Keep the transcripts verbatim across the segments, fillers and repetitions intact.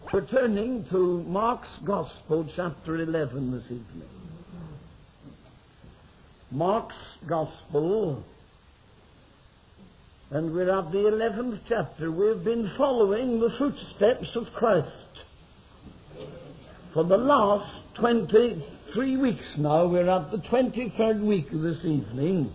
We're turning to Mark's Gospel, chapter eleven this evening. Mark's Gospel, and we're at the eleventh chapter. We've been following the footsteps of Christ for the last twenty-three weeks now. We're at the twenty-third week this evening.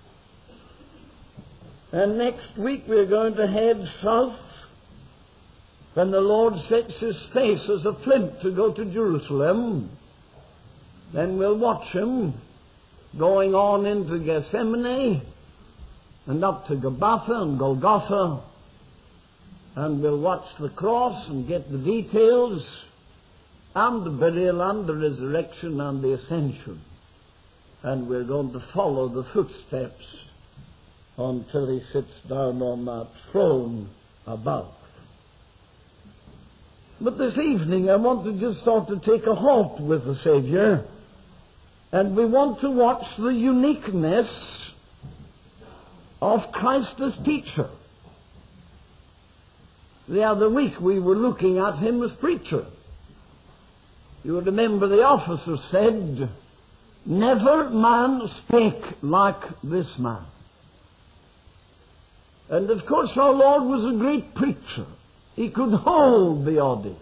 And next week we're going to head south when the Lord sets his face as a flint to go to Jerusalem. Then we'll watch him going on into Gethsemane and up to Gabbatha and Golgotha, and we'll watch the cross and get the details and the burial and the resurrection and the ascension. And we're going to follow the footsteps until he sits down on that throne above. But this evening I want to just sort of take a halt with the Savior, and we want to watch the uniqueness of Christ as teacher. The other week we were looking at him as preacher. You remember the officer said, "Never man spake like this man." And of course our Lord was a great preacher. He could hold the audience.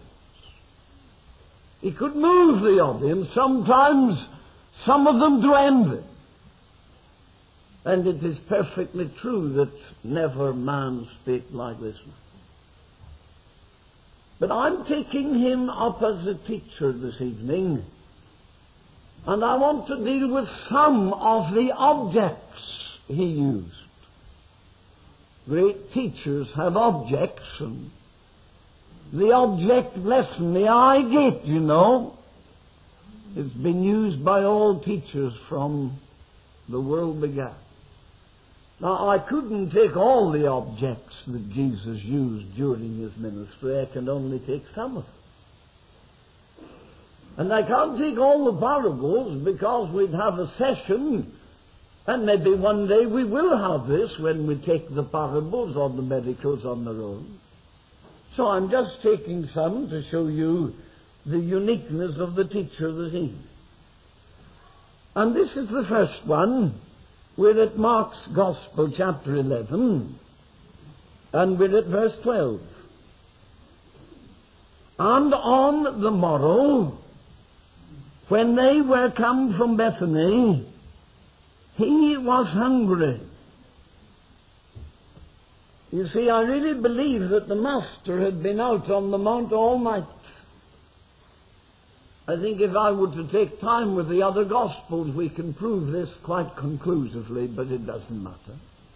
He could move the audience, sometimes some of them to envy. And it is perfectly true that never man spake like this man. But I'm taking him up as a teacher this evening, and I want to deal with some of the objects he used. Great teachers have objects, and the object lesson, the eye gate, you know, it's been used by all teachers from the world began. Now, I couldn't take all the objects that Jesus used during his ministry. I can only take some of them. And I can't take all the parables because we'd have a session, and maybe one day we will have this when we take the parables or the miracles on their own. So I'm just taking some to show you the uniqueness of the teacher this evening. And this is the first one. We're at Mark's Gospel, chapter eleven, and we're at verse twelve. And on the morrow, when they were come from Bethany, he was hungry. You see, I really believe that the Master had been out on the mount all night. I think if I were to take time with the other Gospels, we can prove this quite conclusively, but it doesn't matter.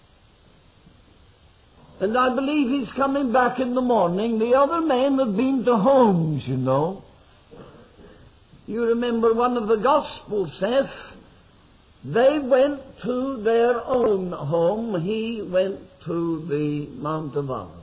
And I believe he's coming back in the morning. The other men have been to homes, you know. You remember one of the Gospels says, they went to their own home. He went to the Mount of Olives.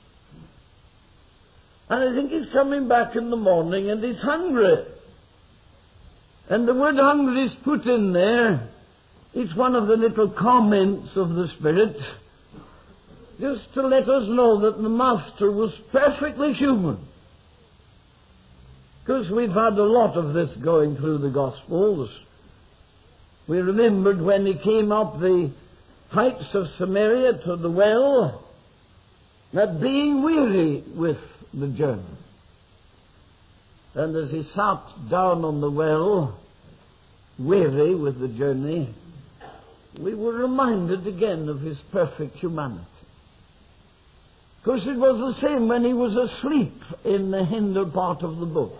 And I think he's coming back in the morning and he's hungry. And the word hungry is put in there. It's one of the little comments of the Spirit, just to let us know that the Master was perfectly human. Because we've had a lot of this going through the Gospels. We remembered when he came up the heights of Samaria to the well, that being weary with the journey. And as he sat down on the well, weary with the journey, we were reminded again of his perfect humanity. Because it was the same when he was asleep in the hinder part of the boat.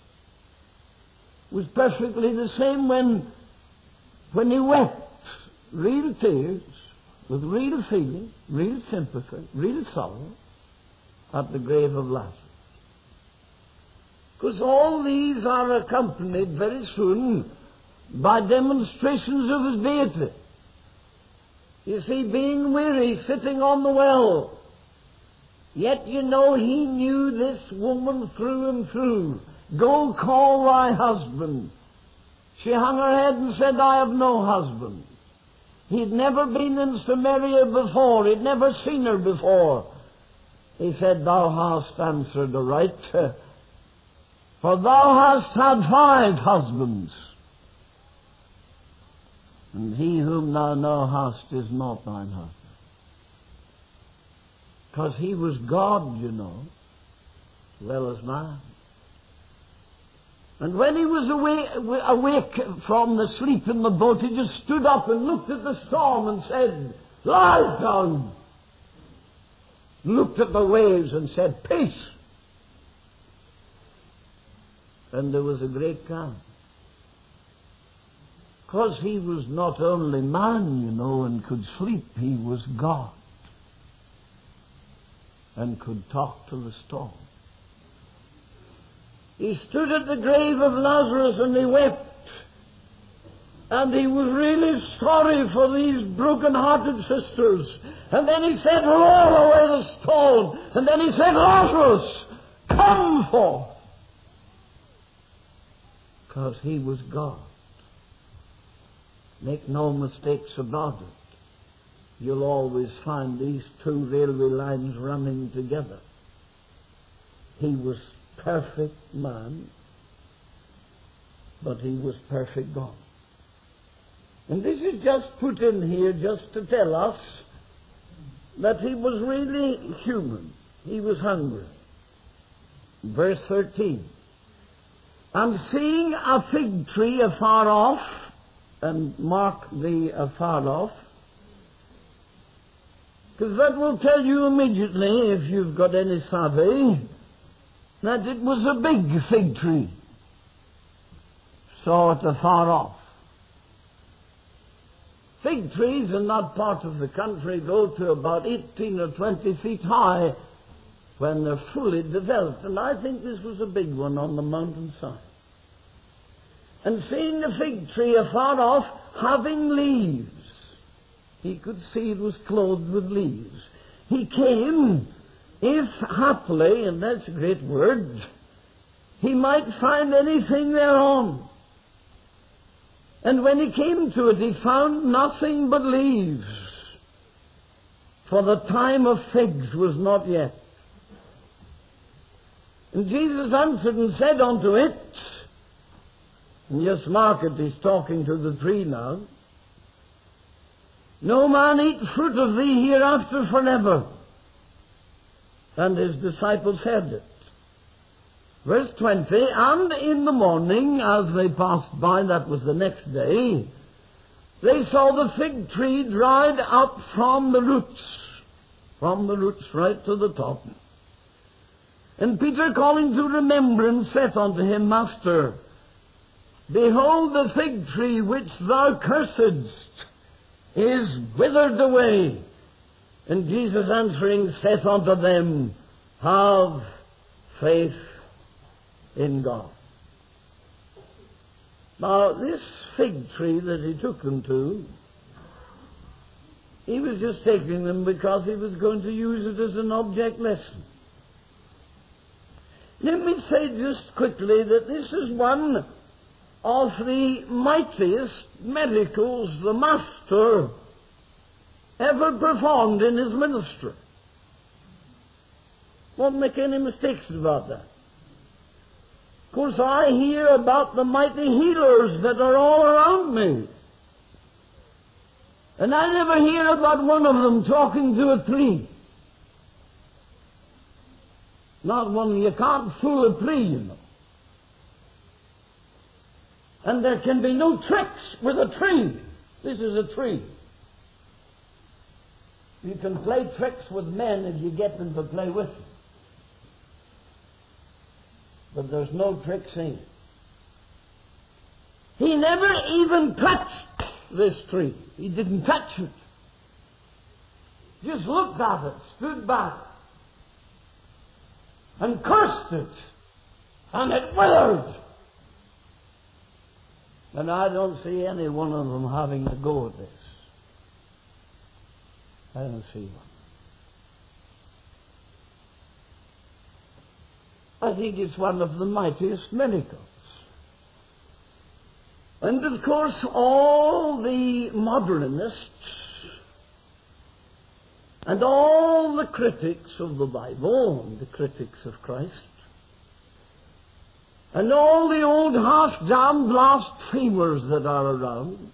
It was perfectly the same when, when he wept real tears, with real feeling, real sympathy, real sorrow, at the grave of Lazarus. Because all these are accompanied very soon by demonstrations of his deity. You see, being weary, sitting on the well, yet you know he knew this woman through and through. Go call thy husband. She hung her head and said, I have no husband. He'd never been in Samaria before. He'd never seen her before. He said, thou hast answered aright. For thou hast had five husbands, and he whom thou now hast is not thine husband. Because he was God, you know, as well as man. And when he was awake, awake from the sleep in the boat, he just stood up and looked at the storm and said, "Lie down." Looked at the waves and said, "Peace." And there was a great calm. Because he was not only man, you know, and could sleep, he was God. And could talk to the storm. He stood at the grave of Lazarus and he wept. And he was really sorry for these broken-hearted sisters. And then he said, "Roll away the stone." And then he said, "Lazarus, come forth." Because he was God. Make no mistakes about it. You'll always find these two railway lines running together. He was perfect man, but he was perfect God. And this is just put in here just to tell us that he was really human. He was hungry. Verse thirteen. And seeing a fig tree afar off, and mark the afar off, because that will tell you immediately, if you've got any savvy, that it was a big fig tree. Saw it afar off. Fig trees in that part of the country go to about eighteen or twenty feet high when they're fully developed. And I think this was a big one on the mountainside. And seeing the fig tree afar off, having leaves, he could see it was clothed with leaves. He came, if happily, and that's a great word, he might find anything thereon. And when he came to it, he found nothing but leaves, for the time of figs was not yet. And Jesus answered and said unto it, and just mark it, he's talking to the tree now, "No man eat fruit of thee hereafter forever." And his disciples heard it. Verse twenty, and in the morning, as they passed by, that was the next day, they saw the fig tree dried up from the roots, from the roots right to the top. And Peter, calling to remembrance, saith unto him, "Master, behold, the fig tree which thou cursedst is withered away." And Jesus answering saith unto them, "Have faith in God." Now, this fig tree that he took them to, he was just taking them because he was going to use it as an object lesson. Let me say just quickly that this is one of the mightiest miracles the Master ever performed in his ministry. Won't make any mistakes about that. Of course, I hear about the mighty healers that are all around me. And I never hear about one of them talking to a tree. Not one. You can't fool a tree, you know. And there can be no tricks with a tree. This is a tree. You can play tricks with men if you get them to play with you. But there's no tricks in it. He never even touched this tree. He didn't touch it. Just looked at it, stood back, and cursed it. And it withered. And I don't see any one of them having a go at this. I don't see one. I think it's one of the mightiest miracles. And of course, all the modernists and all the critics of the Bible, and the critics of Christ, And all the old half-damned blasphemers that are around,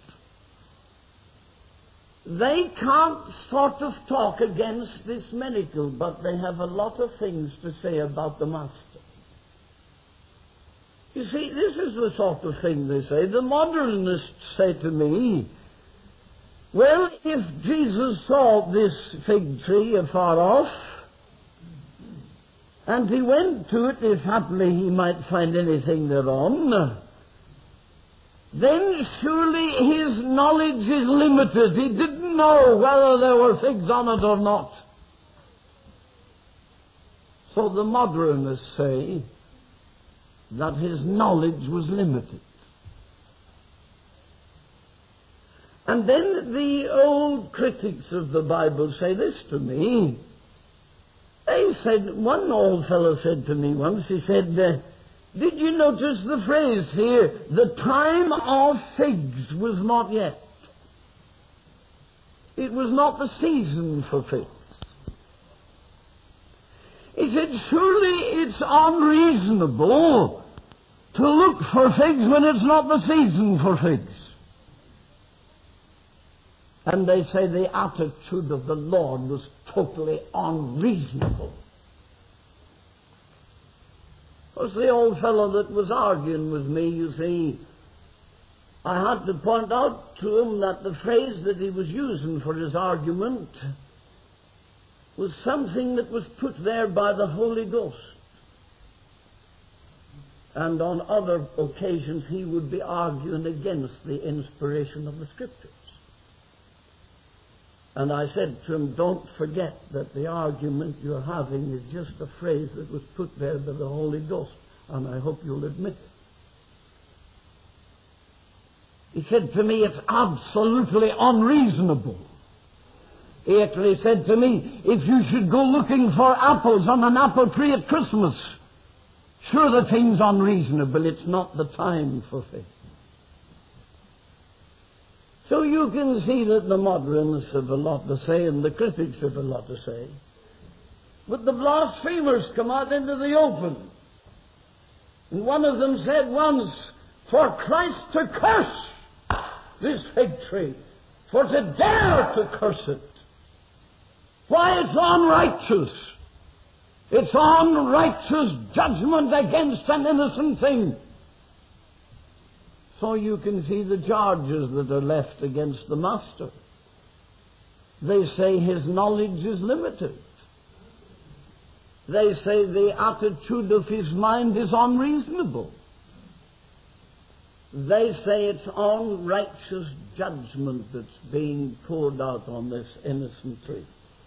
they can't sort of talk against this miracle, but they have a lot of things to say about the Master. You see, this is the sort of thing they say. The modernists say to me, well, if Jesus saw this fig tree afar off, and he went to it, if haply he might find anything thereon, then surely his knowledge is limited. He didn't know whether there were figs on it or not. So the modernists say that his knowledge was limited. And then the old critics of the Bible say this to me. They said, one old fellow said to me once, he said, uh, did you notice the phrase here, the time of figs was not yet? It was not the season for figs. He said, surely it's unreasonable to look for figs when it's not the season for figs. And they say the attitude of the Lord was totally unreasonable. Of course, the old fellow that was arguing with me, you see, I had to point out to him that the phrase that he was using for his argument was something that was put there by the Holy Ghost. And on other occasions he would be arguing against the inspiration of the Scriptures. And I said to him, don't forget that the argument you're having is just a phrase that was put there by the Holy Ghost, and I hope you'll admit it. He said to me, it's absolutely unreasonable. He actually said to me, if you should go looking for apples on an apple tree at Christmas, sure the thing's unreasonable. It's not the time for faith. So you can see that the modernists have a lot to say and the critics have a lot to say. But the blasphemers come out into the open. And one of them said once, for Christ to curse this fig tree, for to dare to curse it. Why, it's unrighteous. It's unrighteous judgment against an innocent thing. So you can see the charges that are left against the Master. They say his knowledge is limited. They say the attitude of his mind is unreasonable. They say it's unrighteous judgment that's being poured out on this innocent tree.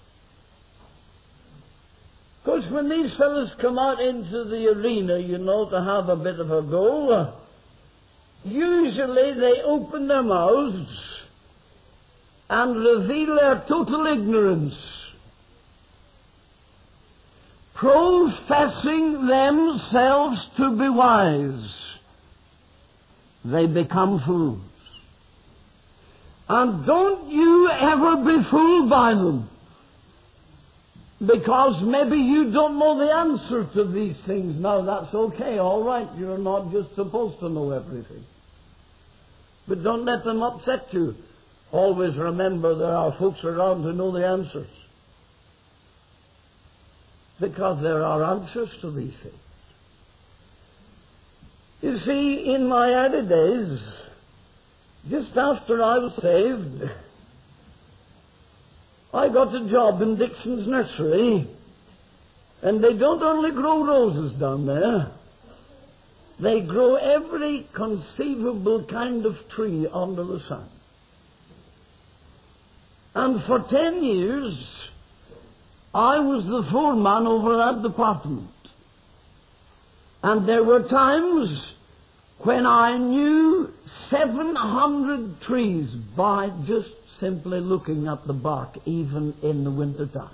Of course, when these fellows come out into the arena, you know, to have a bit of a go, usually they open their mouths and reveal their total ignorance, professing themselves to be wise. They become fools. And don't you ever be fooled by them, because maybe you don't know the answer to these things. Now, that's okay, all right. You're not just supposed to know everything. But don't let them upset you. Always remember there are folks around who know the answers. Because there are answers to these things. You see, in my early days, just after I was saved, I got a job in Dixon's nursery. And they don't only grow roses down there. They grow every conceivable kind of tree under the sun. And for ten years, I was the foreman over that department. And there were times when I knew seven hundred trees by just simply looking at the bark, even in the winter time.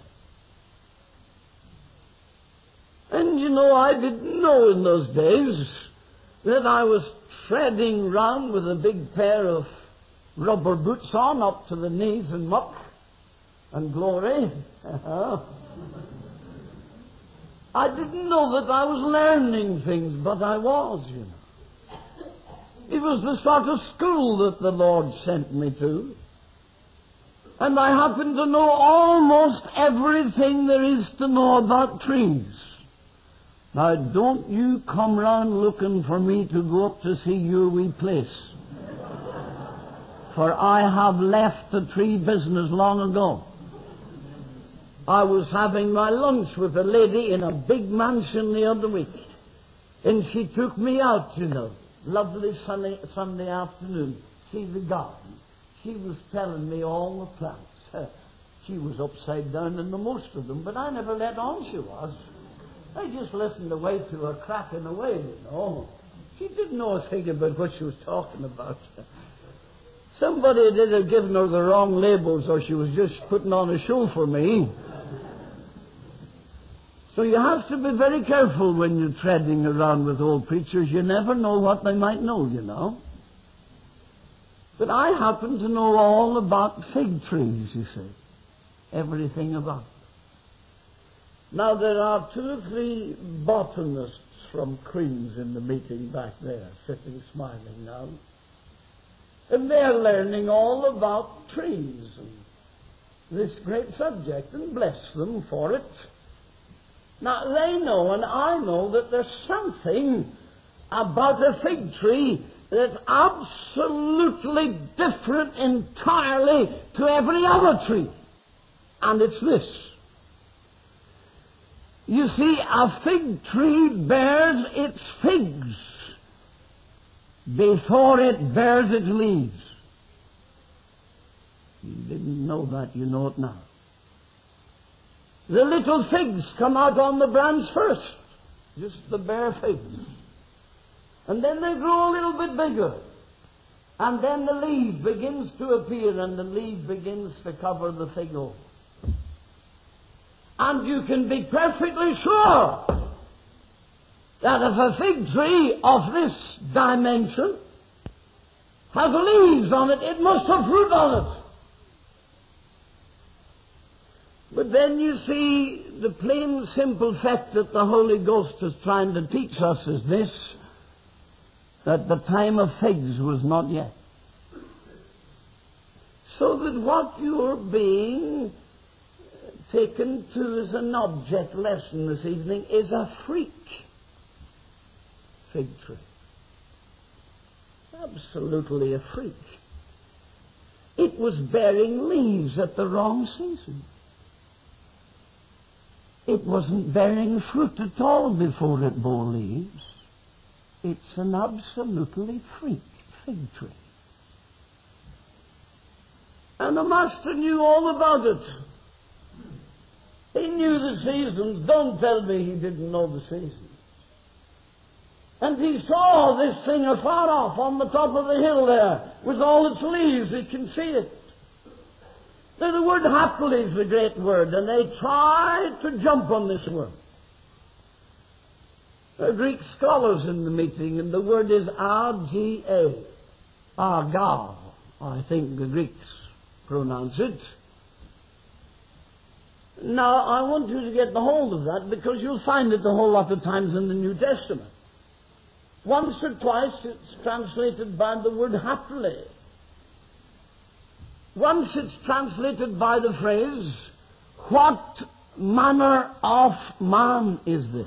And you know, I didn't know in those days that I was treading round with a big pair of rubber boots on up to the knees in muck and glory. I didn't know that I was learning things, but I was, you know. It was the sort of school that the Lord sent me to. And I happen to know almost everything there is to know about trees. Now, don't you come round looking for me to go up to see your wee place. For I have left the tree business long ago. I was having my lunch with a lady in a big mansion the other week. And she took me out, you know. Lovely sunny Sunday afternoon. See the garden. She was telling me all the plants. She was upside down in the most of them, but I never let on she was. I just listened away to her cracking away, you know. She didn't know a thing about what she was talking about. Somebody did have given her the wrong labels, or she was just putting on a show for me. So you have to be very careful when you're treading around with old preachers. You never know what they might know, you know. But I happen to know all about fig trees, you see. Everything about them. Now, there are two or three botanists from Queen's in the meeting back there, sitting smiling now. And they're learning all about trees and this great subject, and bless them for it. Now, they know and I know that there's something about a fig tree that's absolutely different entirely to every other tree. And it's this. You see, a fig tree bears its figs before it bears its leaves. You didn't know that, you know it now. The little figs come out on the branch first, just the bare figs. And then they grow a little bit bigger. And then the leaf begins to appear, and the leaf begins to cover the fig over. And you can be perfectly sure that if a fig tree of this dimension has leaves on it, it must have fruit on it. But then you see, the plain, simple fact that the Holy Ghost is trying to teach us is this, that the time of figs was not yet. So that what you're being taken to as an object lesson this evening is a freak fig tree. Absolutely a freak. It was bearing leaves at the wrong season. It wasn't bearing fruit at all before it bore leaves. It's an absolutely freak fig tree. And the master knew all about it. He knew the seasons. Don't tell me he didn't know the seasons. And he saw this thing afar off on the top of the hill there with all its leaves. He can see it. Now, the word happily is the great word, and they tried to jump on this word. There are Greek scholars in the meeting, and the word is arga, arga, I think the Greeks pronounce it. Now, I want you to get the hold of that, because you'll find it a whole lot of times in the New Testament. Once or twice it's translated by the word happily. Once it's translated by the phrase, what manner of man is this?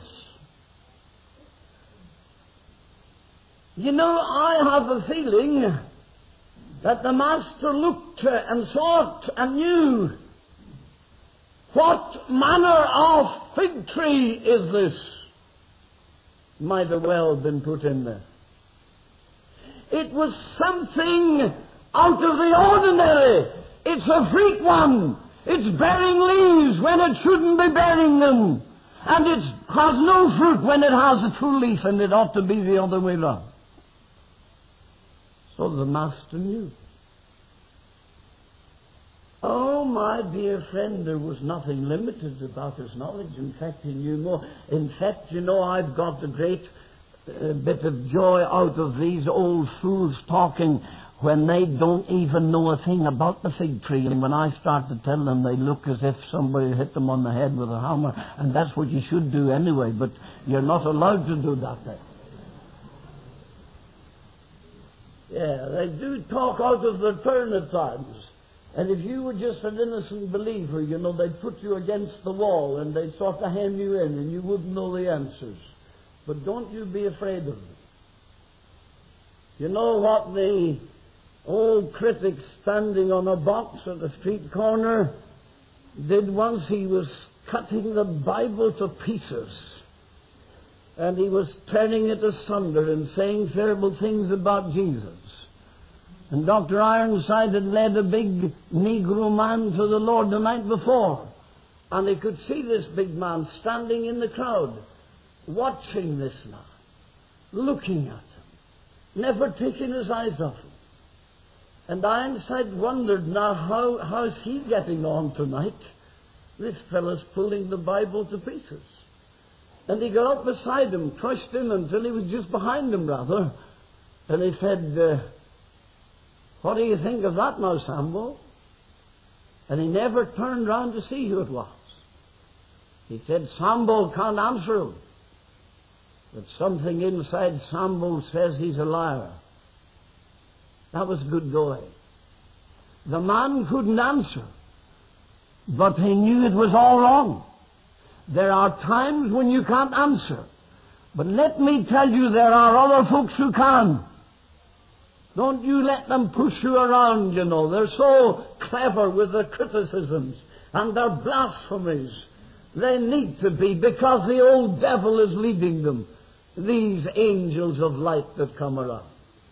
You know, I have a feeling that the Master looked and sought and knew, what manner of fig tree is this? Might have well been put in there. It was something out of the ordinary. It's a freak one. It's bearing leaves when it shouldn't be bearing them. And it has no fruit when it has a true leaf, and it ought to be the other way round. So the Master knew. Oh, my dear friend, there was nothing limited about his knowledge. In fact, he knew more. In fact, you know, I've got a great uh, bit of joy out of these old fools talking when they don't even know a thing about the fig tree. And when I start to tell them, they look as if somebody hit them on the head with a hammer. And that's what you should do anyway, but you're not allowed to do that then. Yeah, they do talk out of their turn at times. And if you were just an innocent believer, you know, they'd put you against the wall and they'd sort of hem you in and you wouldn't know the answers. But don't you be afraid of them. You know what the old critic standing on a box at the street corner did once? He was cutting the Bible to pieces. And he was turning it asunder and saying terrible things about Jesus. And Doctor Ironside had led a big Negro man to the Lord the night before. And he could see this big man standing in the crowd, watching this man, looking at him, never taking his eyes off him. And Ironside wondered, now how how's he getting on tonight? This fellow's pulling the Bible to pieces. And he got up beside him, crushed him until he was just behind him, rather. And he said, uh, what do you think of that now, Sambo? And he never turned round to see who it was. He said, Sambo can't answer him. But something inside Sambo says he's a liar. That was good going. The man couldn't answer, but he knew it was all wrong. There are times when you can't answer. But let me tell you, there are other folks who can. Don't you let them push you around, you know. They're so clever with their criticisms and their blasphemies. They need to be, because the old devil is leading them. These angels of light that come around.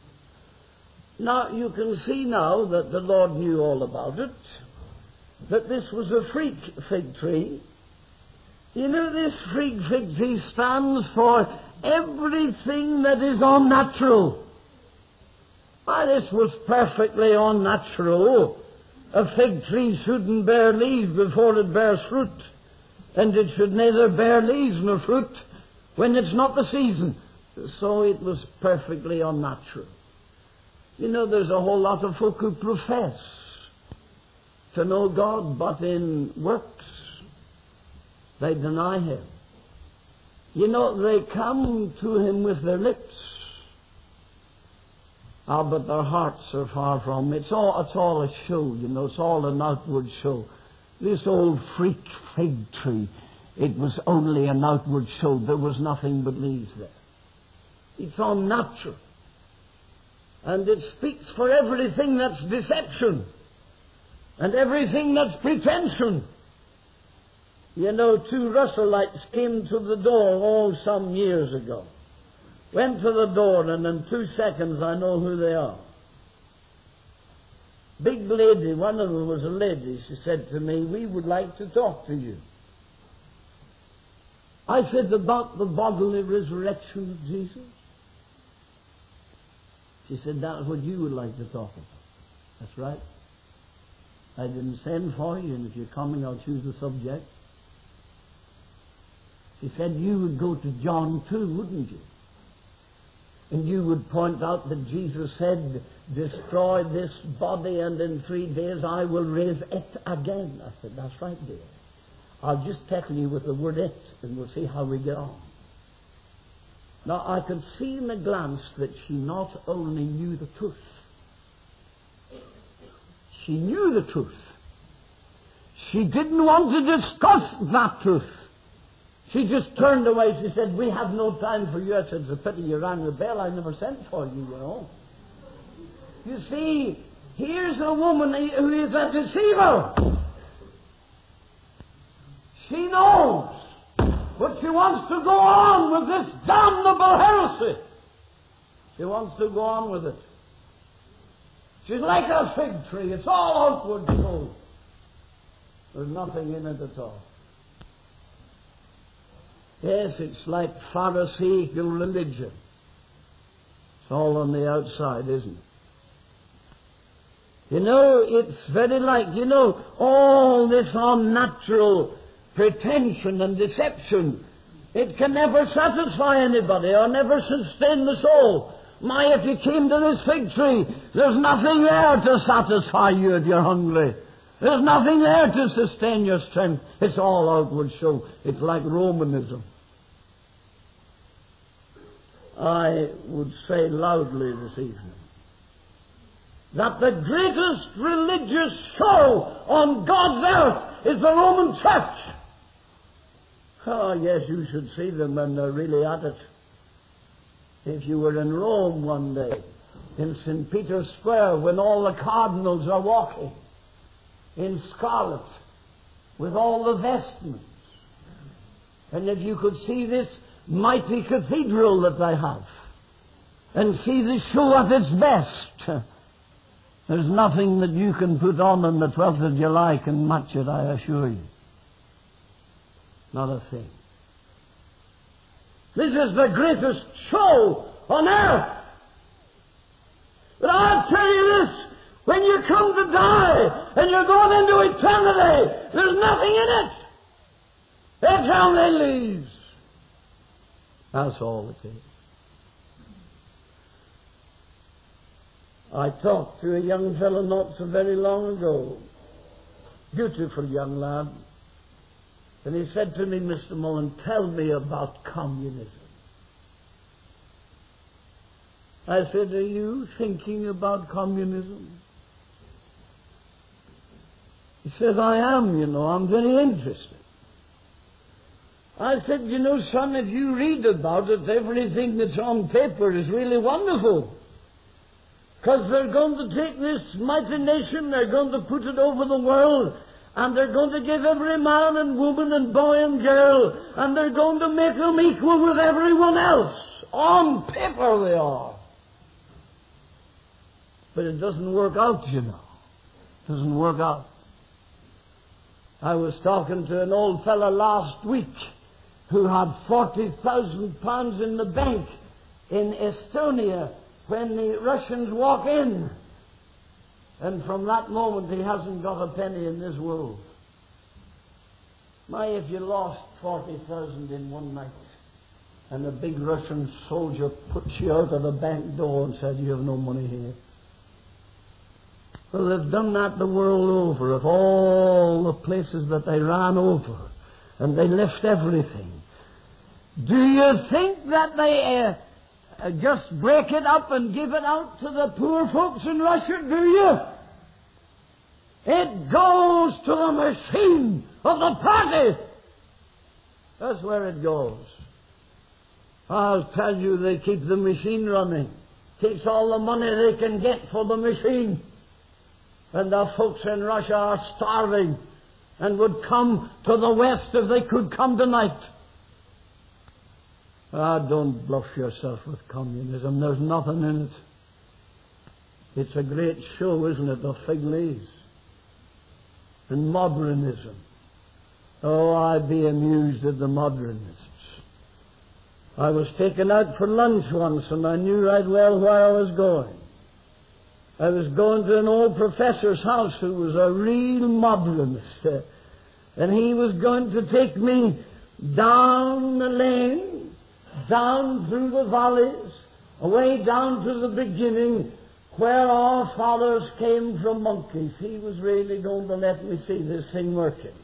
Now, you can see now that the Lord knew all about it. That this was a freak fig tree. You know, this freak fig tree stands for everything that is unnatural. Why, this was perfectly unnatural. A fig tree shouldn't bear leaves before it bears fruit. And it should neither bear leaves nor fruit when it's not the season. So it was perfectly unnatural. You know, there's a whole lot of folk who profess to know God, but in works they deny Him. You know, they come to Him with their lips, ah, but their hearts are far from Him. It's all, it's all a show, you know, it's all an outward show. This old freak fig tree, it was only an outward show. There was nothing but leaves there. It's unnatural. And it speaks for everything that's deception and everything that's pretension. You know, two Russellites came to the door all some years ago. Went to the door, and in two seconds I know who they are. Big lady, one of them was a lady. She said to me, we would like to talk to you. I said, about the bodily resurrection of Jesus? She said, that's what you would like to talk about. That's right. I didn't send for you, and if you're coming, I'll choose the subject. She said, you would go to John two, wouldn't you? And you would point out that Jesus said, destroy this body, and in three days I will raise it again. I said, that's right, dear. I'll just tackle you with the word it, and we'll see how we get on. Now, I could see in a glance that she not only knew the truth, she knew the truth. She didn't want to discuss that truth. She just turned away. She said, we have no time for you. I said, it's a pity you rang the bell. I never sent for you, you know. You see, here's a woman who is a deceiver. She knows. But she wants to go on with this damnable heresy. She wants to go on with it. She's like a fig tree. It's all outward show. There's nothing in it at all. Yes, it's like Pharisaical religion. It's all on the outside, isn't it? You know, it's very like, you know, all this unnatural pretension and deception. It can never satisfy anybody or never sustain the soul. My, if you came to this fig tree, there's nothing there to satisfy you if you're hungry. There's nothing there to sustain your strength. It's all outward show. It's like Romanism. I would say loudly this evening that the greatest religious show on God's earth is the Roman Church. Oh, yes, you should see them when they're really at it. If you were in Rome one day, in Saint Peter's Square, when all the cardinals are walking in scarlet with all the vestments, and if you could see this mighty cathedral that they have, and see the show at its best, there's nothing that you can put on on the twelfth of July can match it, I assure you. Not a thing. This is the greatest show on earth. But I'll tell you this, when you come to die and you're going into eternity, there's nothing in it. It's only leaves. That's all it is. I talked to a young fellow not so very long ago, beautiful young lad, and he said to me, Mister Mullen, tell me about communism. I said, are you thinking about communism? He says, I am, you know, I'm very interested. I said, you know, son, if you read about it, everything that's on paper is really wonderful. Because they're going to take this mighty nation, they're going to put it over the world, and they're going to give every man and woman and boy and girl, and they're going to make them equal with everyone else. On paper they are. But it doesn't work out, you know. It doesn't work out. I was talking to an old fellow last week who had forty thousand pounds in the bank in Estonia when the Russians walk in. And from that moment he hasn't got a penny in this world. My, if you lost forty thousand in one night and a big Russian soldier puts you out of the bank door and said, you have no money here. Well, they've done that the world over, of all the places that they ran over, and they left everything. Do you think that they uh, just break it up and give it out to the poor folks in Russia, do you? It goes to the machine of the party. That's where it goes. I'll tell you, they keep the machine running. Takes all the money they can get for the machine. And the folks in Russia are starving and would come to the West if they could come tonight. Ah, don't bluff yourself with communism. There's nothing in it. It's a great show, isn't it, of fig leaves. And modernism. Oh, I'd be amused at the modernists. I was taken out for lunch once and I knew right well where I was going. I was going to an old professor's house who was a real modernist. Uh, and he was going to take me down the lane, down through the valleys, away down to the beginning where our fathers came from monkeys. He was really going to let me see this thing working.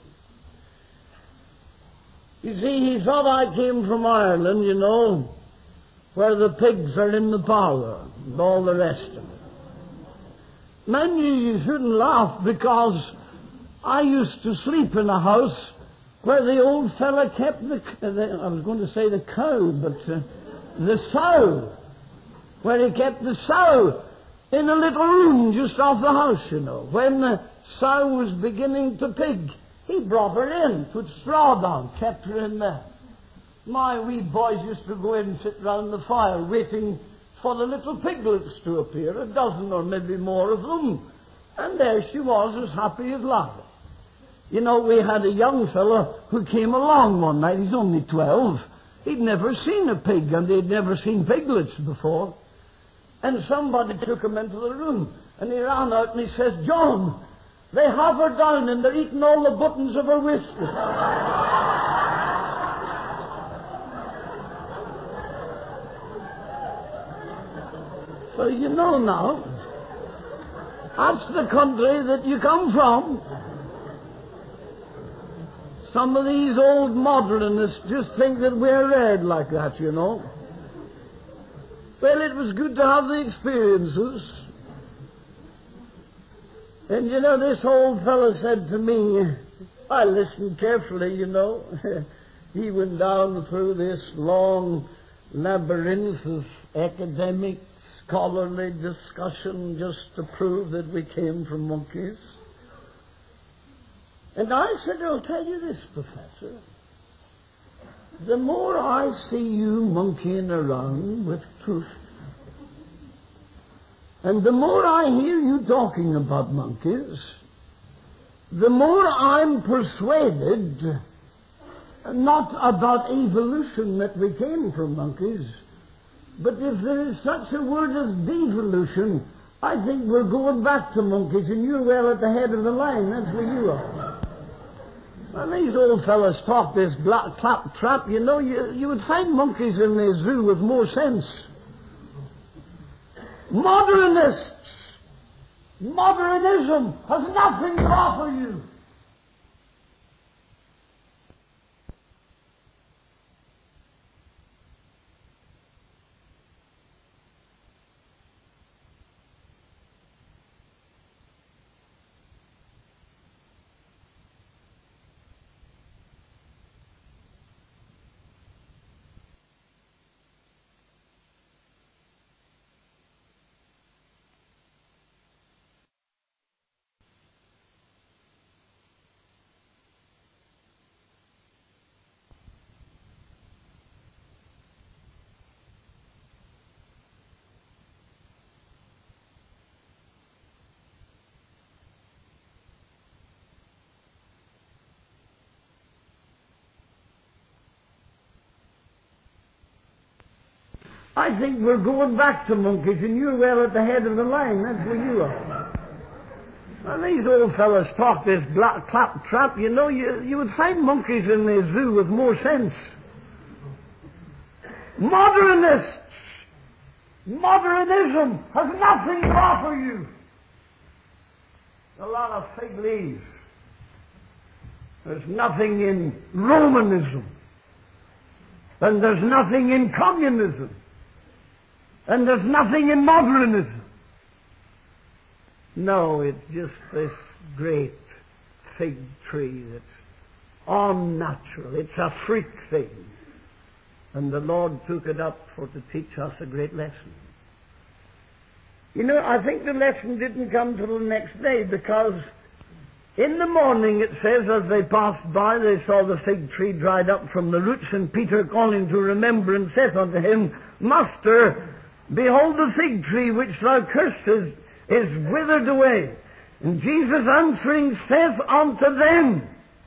You see, he thought I came from Ireland, you know, where the pigs are in the parlour and all the rest of it. Man, you, you shouldn't laugh, because I used to sleep in a house where the old fella kept the, the I was going to say the cow, but uh, the sow, where he kept the sow in a little room just off the house, you know. When the sow was beginning to pig, he brought her in, put straw down, kept her in there. My wee boys used to go in and sit round the fire waiting for the little piglets to appear, a dozen or maybe more of them. And there she was, as happy as Larry. You know, we had a young fellow who came along one night. He's only twelve. He'd never seen a pig, and he'd never seen piglets before. And somebody took him into the room, and he ran out and he says, John, they have her down and they're eating all the buttons of her whiskers. So you know now, that's the country that you come from. Some of these old modernists just think that we're red like that, you know. Well, it was good to have the experiences. And you know, this old fellow said to me, I listened carefully, you know. He went down through this long labyrinth of academic, scholarly discussion just to prove that we came from monkeys. And I said, I'll tell you this, Professor. The more I see you monkeying around with truth, and the more I hear you talking about monkeys, the more I'm persuaded not about evolution that we came from monkeys, but if there is such a word as devolution, I think we're going back to monkeys, and you're well at the head of the line. That's where you are. And these old fellas talk this black clap trap. You know, you, you would find monkeys in the zoo with more sense. Modernists, modernism has nothing to offer you. I think we're going back to monkeys, and you're well at the head of the line. That's where you are. And these old fellas talk this black clap trap. You know, you, you would find monkeys in the zoo with more sense. Modernists, modernism has nothing to offer you. A lot of fig leaves. There's nothing in Romanism. And there's nothing in communism. And there's nothing in modernism. No, it's just this great fig tree that's unnatural. It's a freak thing. And the Lord took it up for to teach us a great lesson. You know, I think the lesson didn't come till the next day, because in the morning it says, as they passed by, they saw the fig tree dried up from the roots, and Peter, calling to remembrance, saith unto him, Master, behold, the fig tree which thou cursedst is withered away. And Jesus answering saith unto them,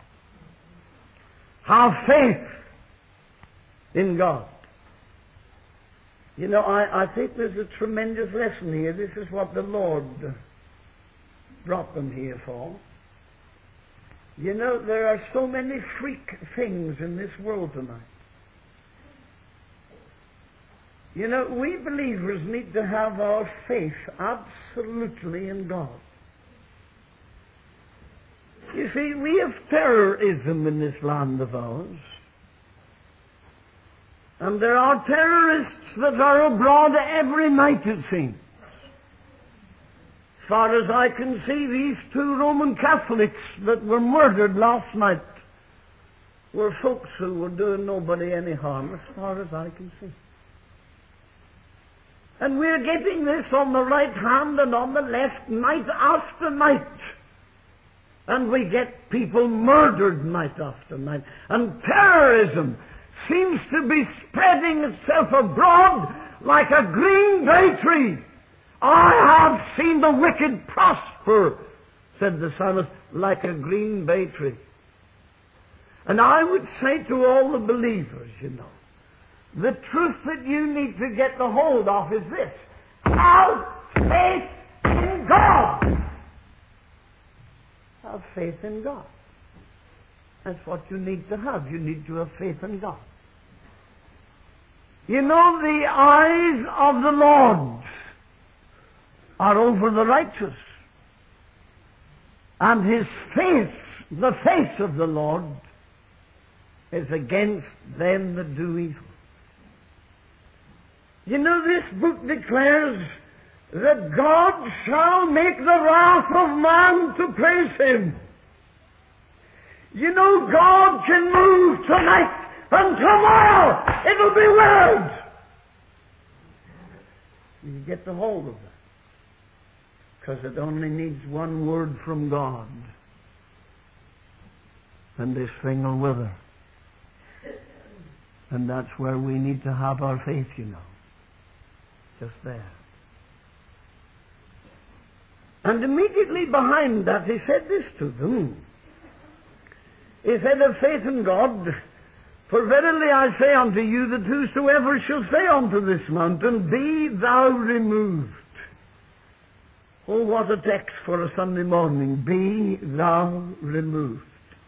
Have faith in God. You know, I, I think there's a tremendous lesson here. This is what the Lord brought them here for. You know, there are so many freak things in this world tonight. You know, we believers need to have our faith absolutely in God. You see, we have terrorism in this land of ours. And there are terrorists that are abroad every night, it seems. As far as I can see, these two Roman Catholics that were murdered last night were folks who were doing nobody any harm, as far as I can see. And we're getting this on the right hand and on the left, night after night. And we get people murdered night after night. And terrorism seems to be spreading itself abroad like a green bay tree. I have seen the wicked prosper, said the psalmist, like a green bay tree. And I would say to all the believers, you know, the truth that you need to get the hold of is this: have faith in God. Have faith in God. That's what you need to have. You need to have faith in God. You know, the eyes of the Lord are over the righteous. And his face, the face of the Lord, is against them that do evil. You know, this book declares that God shall make the wrath of man to praise him. You know, God can move tonight and tomorrow it'll be willed. You get the hold of that. Because it only needs one word from God. And this thing will wither. And that's where we need to have our faith, you know. Just there. And immediately behind that he said this to them. He said, have faith in God, for verily I say unto you that whosoever shall say unto this mountain, be thou removed. Oh, what a text for a Sunday morning. Be thou removed.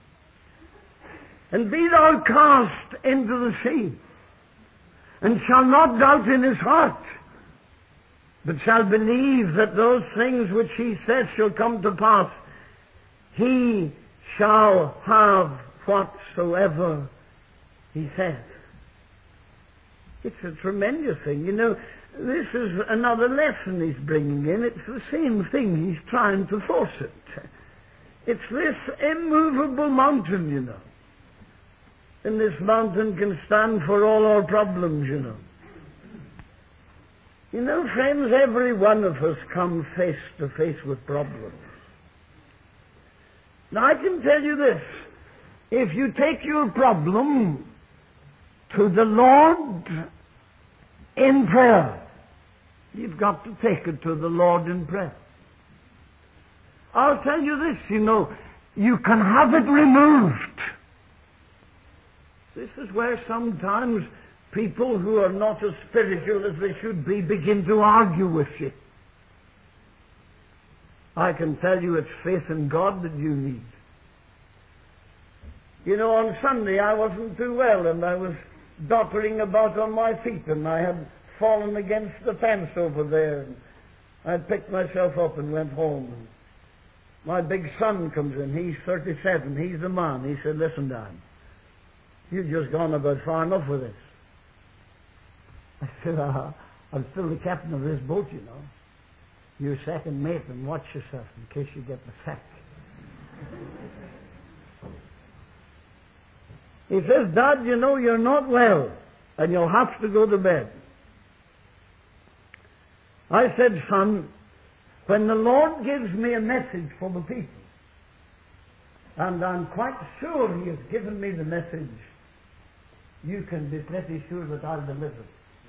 And be thou cast into the sea, and shall not doubt in his heart, but shall believe that those things which he saith shall come to pass, he shall have whatsoever he saith. It's a tremendous thing. You know, this is another lesson he's bringing in. It's the same thing. He's trying to force it. It's this immovable mountain, you know. And this mountain can stand for all our problems, you know. You know, friends, every one of us comes face to face with problems. Now, I can tell you this. If you take your problem to the Lord in prayer, you've got to take it to the Lord in prayer. I'll tell you this, you know, you can have it removed. This is where sometimes people who are not as spiritual as they should be begin to argue with you. I can tell you it's faith in God that you need. You know, on Sunday I wasn't too well and I was doddering about on my feet and I had fallen against the fence over there. And I picked myself up and went home. My big son comes in. He's thirty-seven. He's the man. He said, listen, Dad, you've just gone about far enough with this. I said, uh, I'm still the captain of this boat, you know. You're second mate, and watch yourself in case you get the sack. He says, Dad, you know you're not well, and you'll have to go to bed. I said, son, when the Lord gives me a message for the people, and I'm quite sure He has given me the message, you can be pretty sure that I'll deliver it.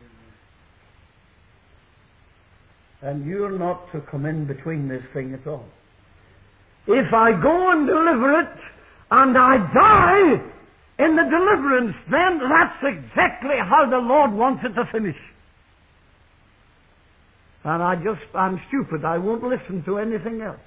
And you're not to come in between this thing at all. If I go and deliver it, and I die in the deliverance, then that's exactly how the Lord wants it to finish. And I just, I'm stupid. I won't listen to anything else.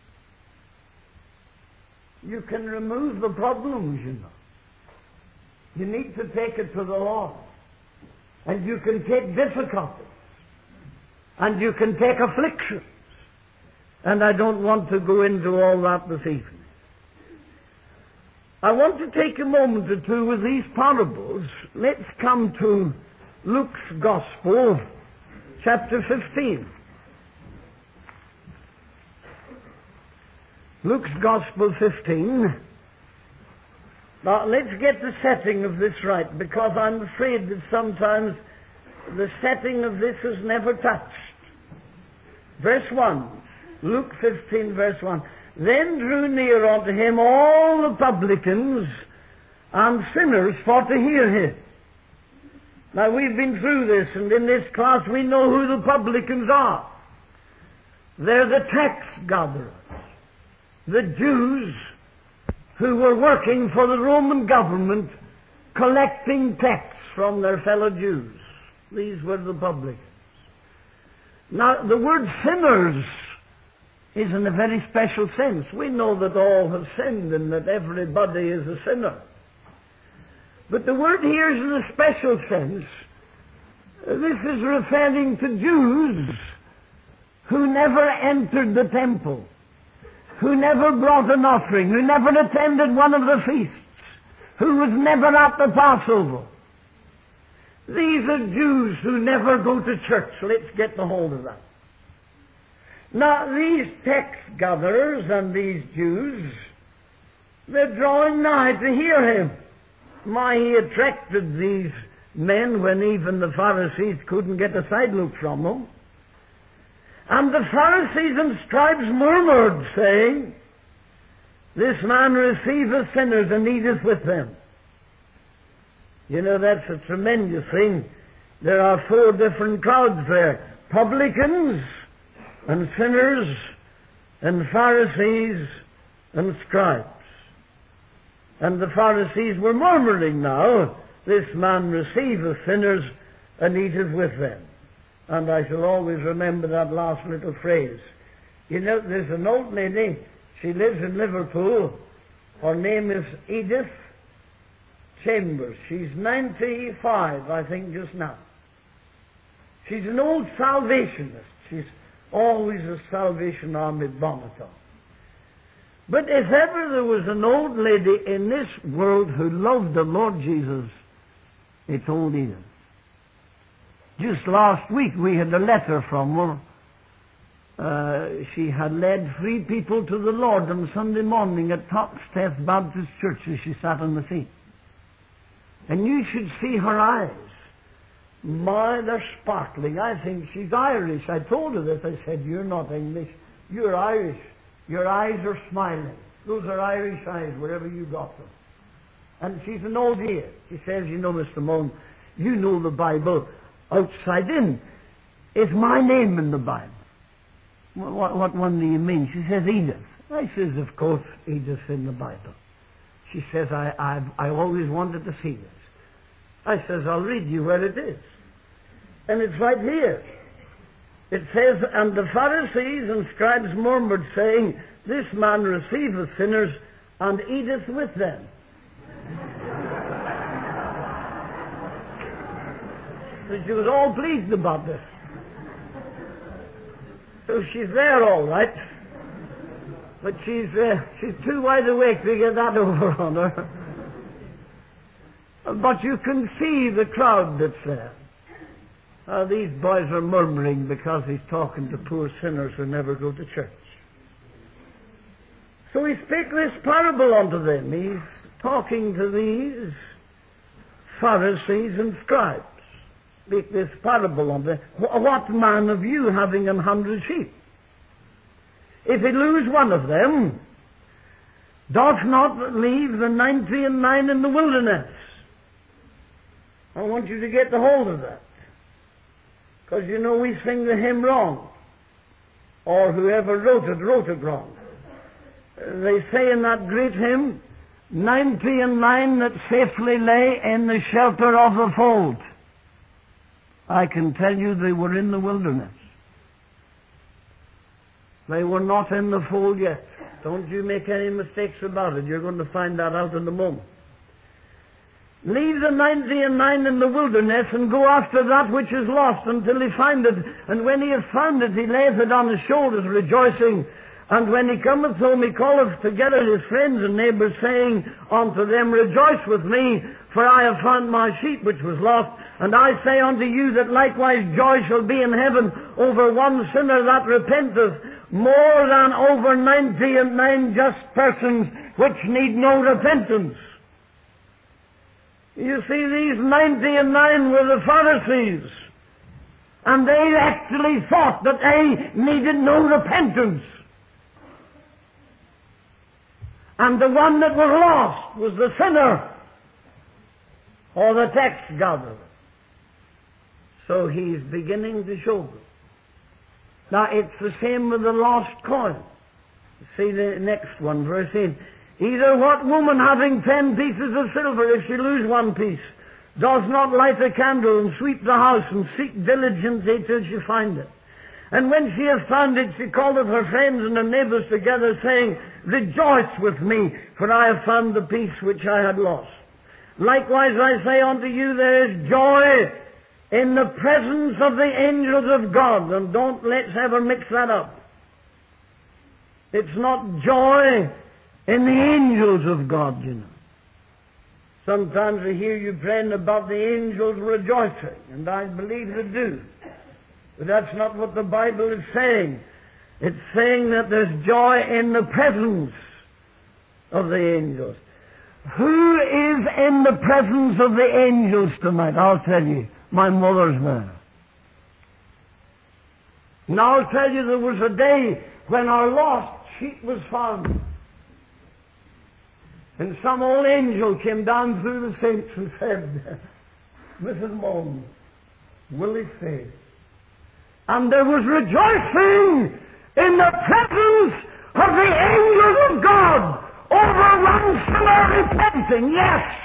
You can remove the problems, you know. You need to take it to the Lord. And you can take difficulties. And you can take afflictions. And I don't want to go into all that this evening. I want to take a moment or two with these parables. Let's come to Luke's Gospel, chapter fifteen. Luke's Gospel fifteen. Now, let's get the setting of this right, because I'm afraid that sometimes the setting of this is never touched. Verse one. Luke fifteen, verse one. Then drew near unto him all the publicans and sinners for to hear him. Now, we've been through this, and in this class we know who the publicans are. They're the tax gatherers, the Jews who were working for the Roman government, collecting tax from their fellow Jews. These were the publicans. Now, the word sinners is in a very special sense. We know that all have sinned and that everybody is a sinner. But the word here is in a special sense. This is referring to Jews who never entered the temple, who never brought an offering, who never attended one of the feasts, who was never at the Passover. These are Jews who never go to church. Let's get the hold of that. Now, these tax gatherers and these Jews, they're drawing nigh to hear him. My, he attracted these men when even the Pharisees couldn't get a side look from them. And the Pharisees and scribes murmured, saying, this man receiveth sinners and eateth with them. You know, that's a tremendous thing. There are four different crowds there. Publicans and sinners and Pharisees and scribes. And the Pharisees were murmuring now, this man receiveth sinners and eateth with them. And I shall always remember that last little phrase. You know, there's an old lady, she lives in Liverpool. Her name is Edith Chambers. She's ninety-five, I think, just now. She's an old Salvationist. She's always a Salvation Army bonnet on. But if ever there was an old lady in this world who loved the Lord Jesus, it's old Edith. Just last week we had a letter from her. Uh, she had led three people to the Lord on Sunday morning at Topsteth Baptist Church as she sat on the seat. And you should see her eyes. My, they're sparkling. I think she's Irish. I told her this. I said, you're not English. You're Irish. Your eyes are smiling. Those are Irish eyes, wherever you got them. And she's an old dear. She says, you know, Mister Moan, you know the Bible outside in. Is my name in the Bible? What, what one do you mean? She says, Edith. I says, of course, Edith's in the Bible. She says, I, I've, I always wanted to see this. I says, I'll read you where it is. And it's right here. It says, and the Pharisees and scribes murmured, saying, this man receiveth sinners and eateth with them. So she was all pleased about this. So she's there all right. But she's, uh, she's too wide awake to get that over on her. But you can see the crowd that's there. Uh, these boys are murmuring because he's talking to poor sinners who never go to church. So he spake this parable unto them. He's talking to these Pharisees and scribes. Spake this parable unto them. What man of you having an hundred sheep, if he lose one of them, doth not leave the ninety and nine in the wilderness? I want you to get the hold of that. Because, you know, we sing the hymn wrong. Or whoever wrote it, wrote it wrong. They say in that great hymn, ninety and nine that safely lay in the shelter of the fold. I can tell you they were in the wilderness. They were not in the fold yet. Don't you make any mistakes about it. You're going to find that out in a moment. Leave the ninety and nine in the wilderness and go after that which is lost until he find it. And when he has found it, he layeth it on his shoulders, rejoicing. And when he cometh home, he calleth together his friends and neighbors, saying unto them, rejoice with me, for I have found my sheep which was lost. And I say unto you that likewise joy shall be in heaven over one sinner that repenteth, more than over ninety and nine just persons which need no repentance. You see, these ninety and nine were the Pharisees. And they actually thought that they needed no repentance. And the one that was lost was the sinner or the tax gatherer. So he's beginning to show them. Now it's the same with the lost coin. See the next one, verse eight. Either what woman having ten pieces of silver, if she lose one piece, does not light a candle and sweep the house and seek diligently till she find it? And when she has found it, she calleth her friends and her neighbors together, saying, rejoice with me, for I have found the piece which I had lost. Likewise I say unto you, there is joy in the presence of the angels of God. And don't let's ever mix that up. It's not joy in the angels of God, you know. Sometimes I hear you praying about the angels rejoicing, and I believe they do. But that's not what the Bible is saying. It's saying that there's joy in the presence of the angels. Who is in the presence of the angels tonight? I'll tell you. My mother's there. And I'll tell you, there was a day when our lost sheep was found. And some old angel came down through the saints and said, Missus Moon, Willie Faith. And there was rejoicing in the presence of the angels of God over one sinner repenting. Yes.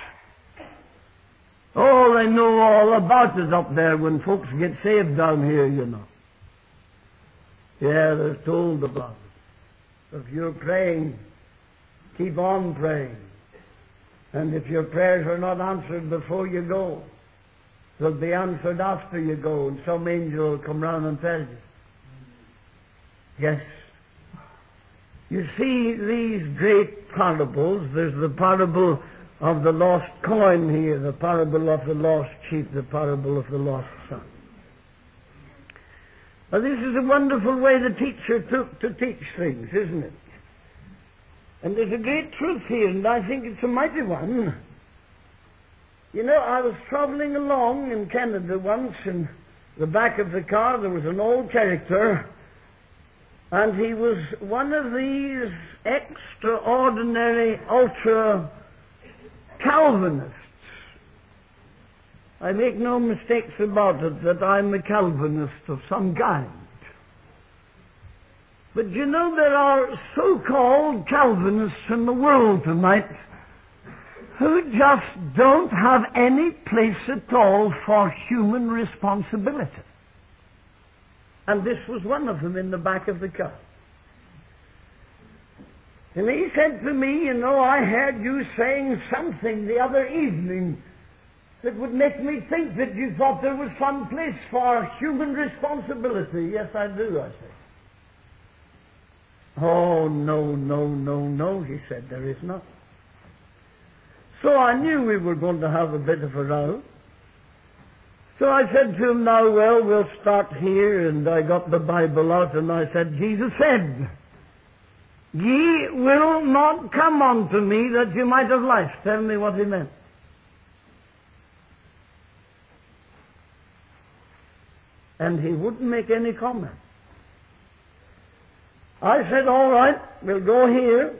Oh, they know all about it up there when folks get saved down here, you know. Yeah, they're told about it. If you're praying, keep on praying. And if your prayers are not answered before you go, they'll be answered after you go, and some angel will come round and tell you. Yes. You see these great parables. There's the parable of the lost coin here, the parable of the lost sheep, the parable of the lost son. Now, this is a wonderful way the teacher took to teach things, isn't it? And there's a great truth here, and I think it's a mighty one. You know, I was traveling along in Canada once, in the back of the car there was an old character, and he was one of these extraordinary ultra Calvinists. I make no mistakes about it that I'm a Calvinist of some kind. But you know, there are so-called Calvinists in the world tonight who just don't have any place at all for human responsibility. And this was one of them in the back of the car. And he said to me, you know, I heard you saying something the other evening that would make me think that you thought there was some place for human responsibility. Yes, I do, I said. Oh, no, no, no, no, he said, there is not. So I knew we were going to have a bit of a row. So I said to him, now, well, we'll start here, and I got the Bible out, and I said, Jesus said, ye will not come unto me that you might have life. Tell me what he meant. And he wouldn't make any comment. I said, all right, we'll go here.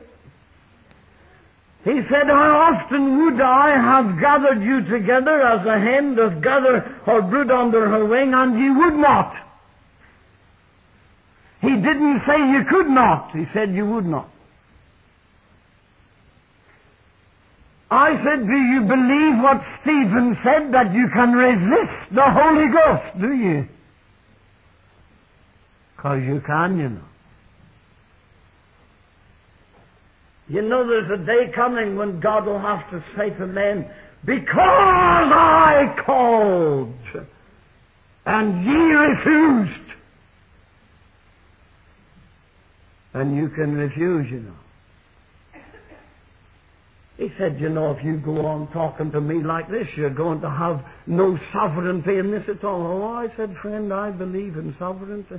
He said, how often would I have gathered you together as a hen doth gather her brood under her wing, and ye would not. He didn't say you could not. He said you would not. I said, do you believe what Stephen said, that you can resist the Holy Ghost? Do you? Because you can, you know. You know, there's a day coming when God will have to say to men, because I called, and ye refused. And you can refuse, you know. He said, you know, if you go on talking to me like this, you're going to have no sovereignty in this at all. Oh, I said, friend, I believe in sovereignty.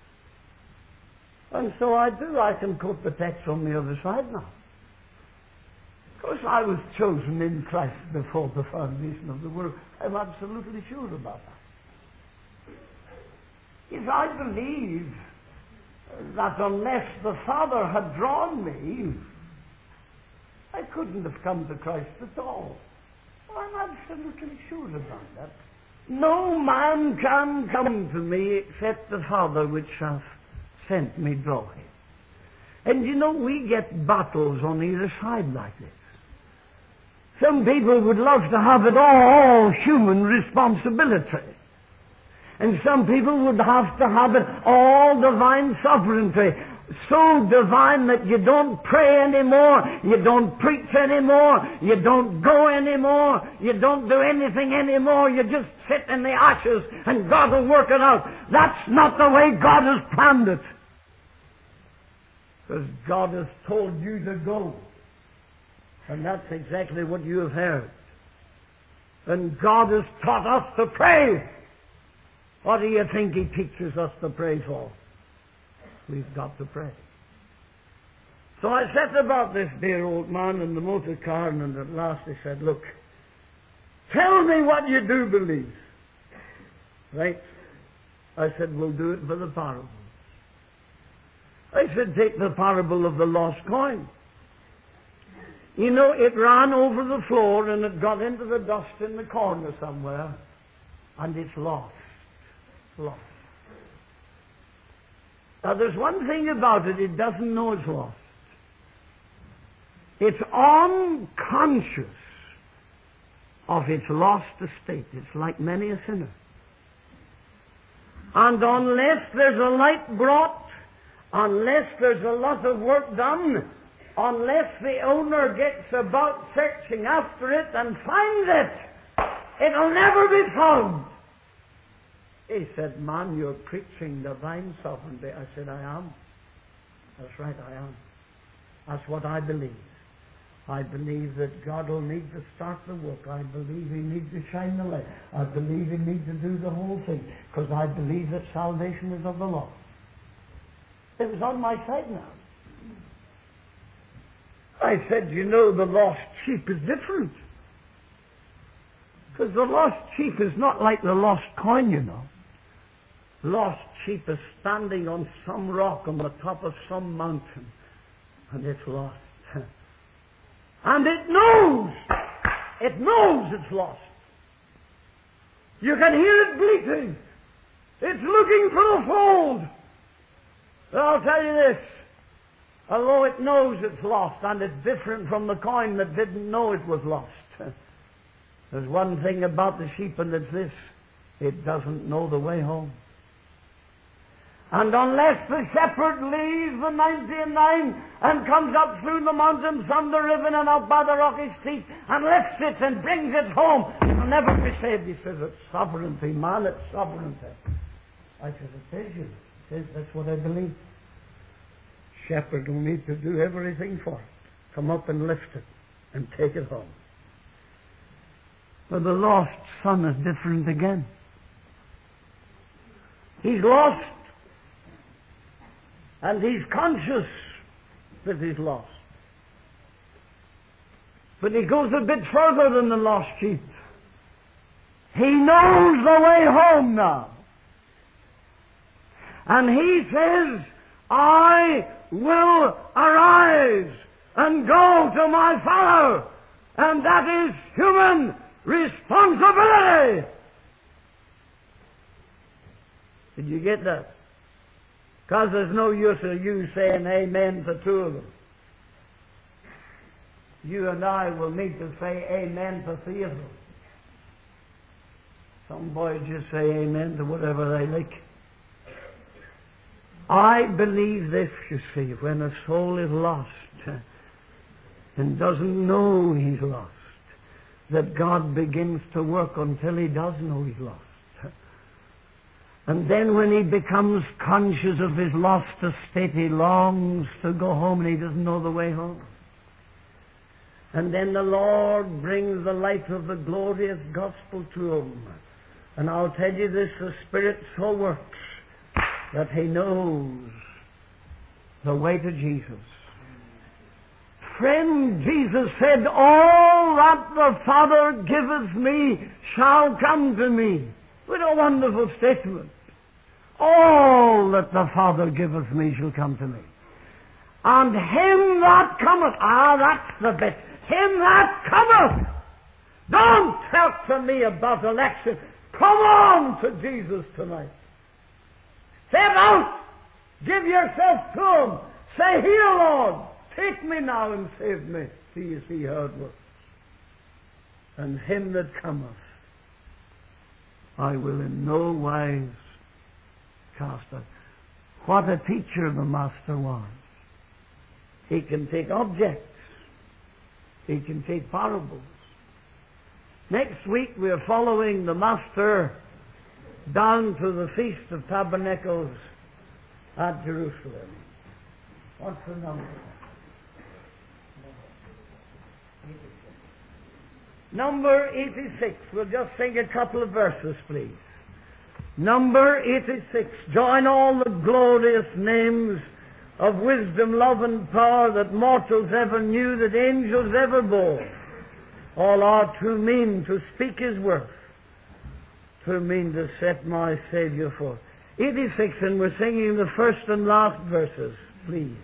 And so I do. I can quote the text on the other side now. Of course, I was chosen in Christ before the foundation of the world. I'm absolutely sure about that. Yes, I believe that unless the Father had drawn me, I couldn't have come to Christ at all. I'm absolutely sure about that. No man can come to me except the Father which hath sent me draw him. And you know, we get battles on either side like this. Some people would love to have it all human responsibility. And some people would have to have it all divine sovereignty. so divine that you don't pray anymore, you don't preach anymore, you don't go anymore, you don't do anything anymore, you just sit in the ashes and God will work it out. That's not the way God has planned it. Because God has told you to go. And that's exactly what you have heard. And God has taught us to pray. What do you think He teaches us to pray for? We've got to pray. So I sat about this dear old man in the motor car, and at last he said, look, tell me what you do believe. Right? I said, we'll do it for the parable. I said, take the parable of the lost coin. You know, it ran over the floor and it got into the dust in the corner somewhere, and it's lost. Lost. Now, there's one thing about it, it doesn't know it's lost. It's unconscious of its lost estate. It's like many a sinner. And unless there's a light brought, unless there's a lot of work done, unless the owner gets about searching after it and finds it, it'll never be found. He said, man, you're preaching divine sovereignty. I said, I am. That's right, I am. That's what I believe. I believe that God will need to start the work. I believe He needs to shine the light. I believe He needs to do the whole thing. Because I believe that salvation is of the Lord. It was on my side now. I said, you know, the lost sheep is different. Because the lost sheep is not like the lost coin, you know. Lost sheep is standing on some rock on the top of some mountain, and it's lost. And it knows, it knows it's lost. You can hear it bleating. It's looking for the fold. But I'll tell you this, although it knows it's lost, and it's different from the coin that didn't know it was lost. There's one thing about the sheep, and it's this: it doesn't know the way home. And unless the shepherd leaves the ninety and nine and comes up through the mountains from the river and out by the rocky steep and lifts it and brings it home, it'll never be saved. He says, it's sovereignty, man, it's sovereignty. I said, it is you. It is, that's what I believe. Shepherd will need to do everything for it. Come up and lift it and take it home. But the lost son is different again. He's lost. And he's conscious that he's lost. But he goes a bit further than the lost sheep. He knows the way home now. And he says, I will arise and go to my Father. And that is human responsibility. Did you get that? Because there's no use of you saying amen to two of them. You and I will need to say amen to three of them. Some boys just say amen to whatever they like. I believe this, you see, when a soul is lost and doesn't know he's lost, that God begins to work until he does know he's lost. And then when he becomes conscious of his lost estate, he longs to go home and he doesn't know the way home. And then the Lord brings the light of the glorious gospel to him. And I'll tell you this, the Spirit so works that he knows the way to Jesus. Friend, Jesus said, all that the Father giveth me shall come to me. What a wonderful statement. All that the Father giveth me shall come to me. And him that cometh, ah, that's the bit. Him that cometh. Don't talk to me about election. Come on to Jesus tonight. Step out. Give yourself to him. Say, here, Lord, take me now and save me. See, you see how it works. And him that cometh, I will in no wise cast out. what a teacher the Master was. He can take objects. He can take parables. Next week we are following the Master down to the Feast of Tabernacles at Jerusalem. What's the number? Number eighty-six. We'll just sing a couple of verses, please. Number eighty-six. Join all the glorious names of wisdom, love, and power that mortals ever knew, that angels ever bore. All are too mean to speak His worth, too mean to set my Savior forth. eighty-six, and we're singing the first and last verses, please.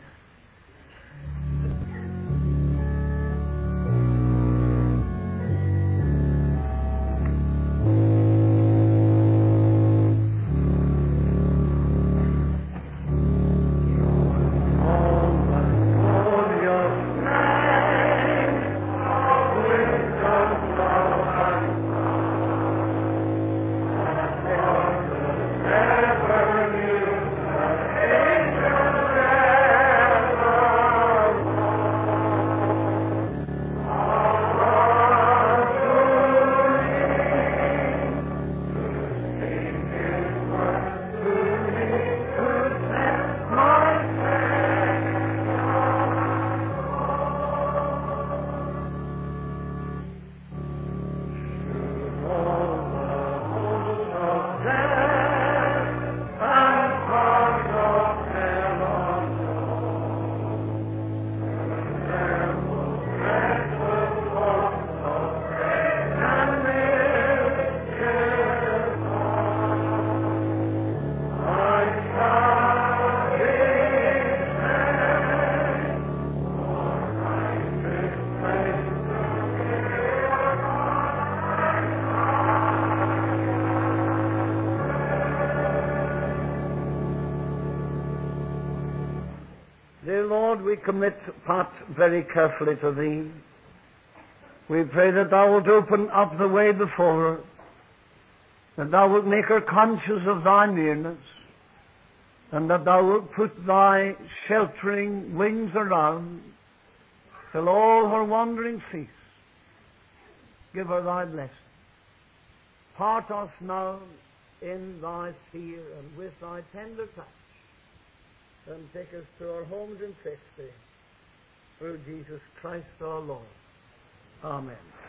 Dear Lord, we commit Pat very carefully to Thee. We pray that Thou wilt open up the way before her, that Thou wilt make her conscious of Thy nearness, and that Thou wilt put Thy sheltering wings around till all her wandering cease. Give her Thy blessing. Part us now in Thy fear and with Thy tender touch, and take us to our homes in safety, through Jesus Christ our Lord. Amen.